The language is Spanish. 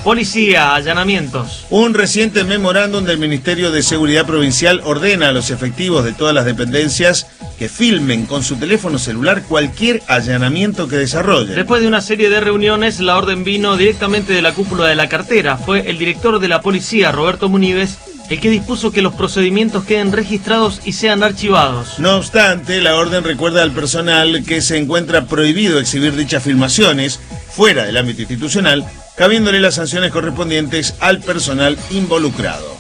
Policía, allanamientos. Un reciente memorándum del Ministerio de Seguridad Provincial ordena a los efectivos de todas las dependencias que filmen con su teléfono celular cualquier allanamiento que desarrollen. Después de una serie de reuniones, la orden vino directamente de la cúpula de la cartera. Fue el director de la policía, Roberto Munives, el que dispuso que los procedimientos queden registrados y sean archivados. No obstante, la orden recuerda al personal que se encuentra prohibido exhibir dichas filmaciones fuera del ámbito institucional, cabiéndole las sanciones correspondientes al personal involucrado.